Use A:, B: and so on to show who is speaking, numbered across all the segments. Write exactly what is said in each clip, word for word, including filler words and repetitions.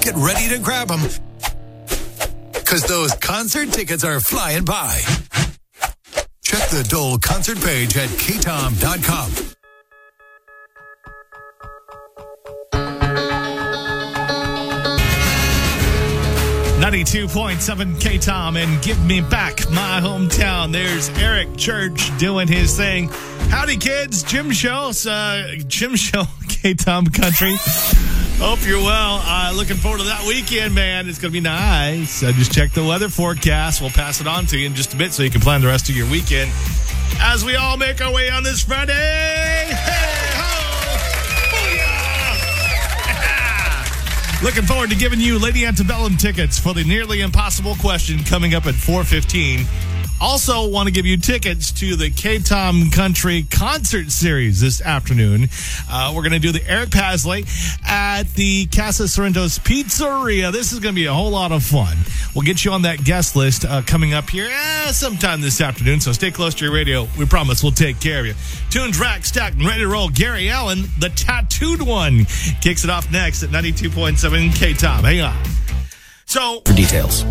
A: get ready to grab them, because those concert tickets are flying by. Check the Dole concert page at k tom dot com.
B: ninety-two point seven K-Tom and Give Me Back My Hometown. There's Eric Church doing his thing. Howdy, kids. Jim Show. Uh, Jim Show, K-Tom Country. Hope you're well. Uh, looking forward to that weekend, man. It's going to be nice. Uh, just check the weather forecast. We'll pass it on to you in just a bit so you can plan the rest of your weekend as we all make our way on this Friday. Hey, ho! Looking forward to giving you Lady Antebellum tickets for the Nearly Impossible Question coming up at four fifteen. Also want to give you tickets to the K-Tom Country Concert Series this afternoon. Uh, we're going to do the Eric Pasley at the Casa Sorrento's Pizzeria. This is going to be a whole lot of fun. We'll get you on that guest list uh, coming up here eh, sometime this afternoon, so stay close to your radio. We promise we'll take care of you. Tunes racked, stacked, and ready to roll. Gary Allen, the Tattooed One, kicks it off next at ninety-two point seven K-Tom. Hang on. So,
C: for details.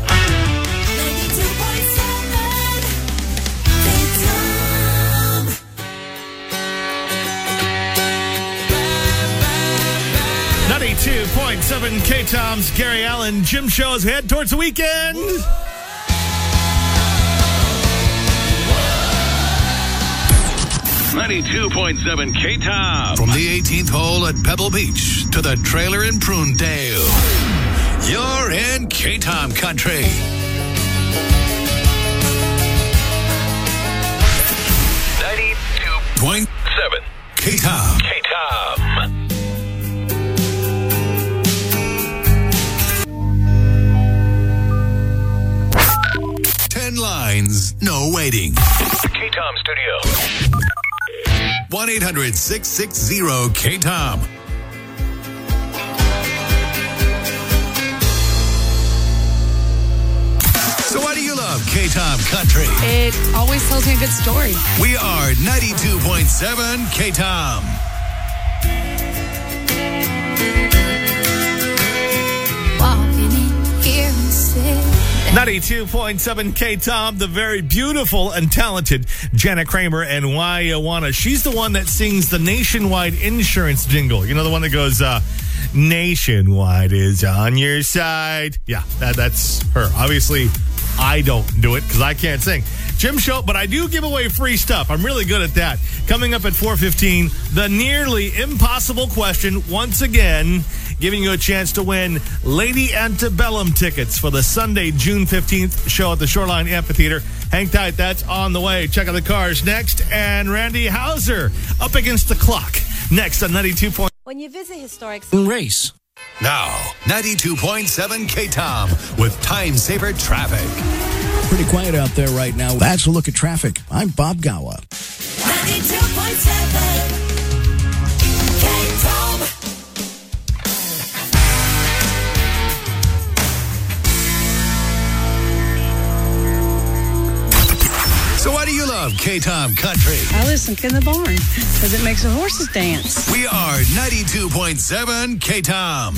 B: ninety-two point seven K-Tom's Gary Allen Jim Show as we head towards the weekend.
D: ninety-two point seven K-Tom.
A: From the eighteenth hole at Pebble Beach to the trailer in Prunedale, you're in K-Tom Country.
D: ninety-two point seven
A: K-Tom.
D: K-Tom.
A: Ten lines, no waiting.
D: K-Tom Studio.
A: one eight hundred six six zero K-Tom. So why do you love K-Tom Country?
E: It always tells me a good story.
A: We are ninety-two point seven K-Tom.
E: Walking in here and sitting.
B: ninety-two point seven K-Tom, the very beautiful and talented Jana Kramer and Why You Wanna. She's the one that sings the Nationwide insurance jingle. You know, the one that goes, uh, Nationwide is on your side. Yeah, that, that's her. Obviously, I don't do it because I can't sing. Jim Show, but I do give away free stuff. I'm really good at that. Coming up at four fifteen, the Nearly Impossible Question once again, giving you a chance to win Lady Antebellum tickets for the Sunday, June fifteenth show at the Shoreline Amphitheater. Hang tight, that's on the way. Check out the cars next. And Randy Hauser up against the clock. Next on ninety-two point.
F: When you visit historic
C: Race.
A: Now, ninety-two point seven K-Tom with Time Saver Traffic.
C: Pretty quiet out there right now. That's a look at traffic. I'm Bob Gawa.
F: ninety-two point seven K-Tom.
A: So why do you love K-Tom Country?
G: I listen in the barn because it makes the horses dance.
A: We are ninety-two point seven K-Tom.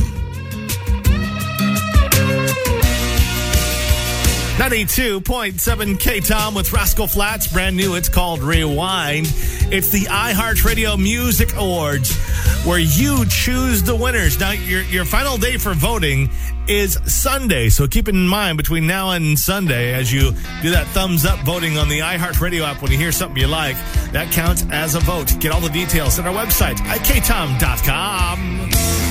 B: ninety-two point seven K-Tom with Rascal Flatts. Brand new. It's called Rewind. It's the iHeartRadio Music Awards where you choose the winners. Now, your, your final day for voting is Sunday. So keep it in mind between now and Sunday as you do that thumbs up voting on the iHeartRadio app when you hear something you like. That counts as a vote. Get all the details at our website at k tom dot com.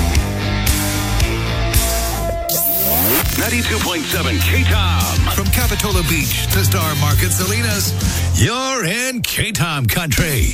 D: ninety-two point seven K-Tom.
A: From Capitola Beach to Star Market Salinas, you're in K-Tom Country.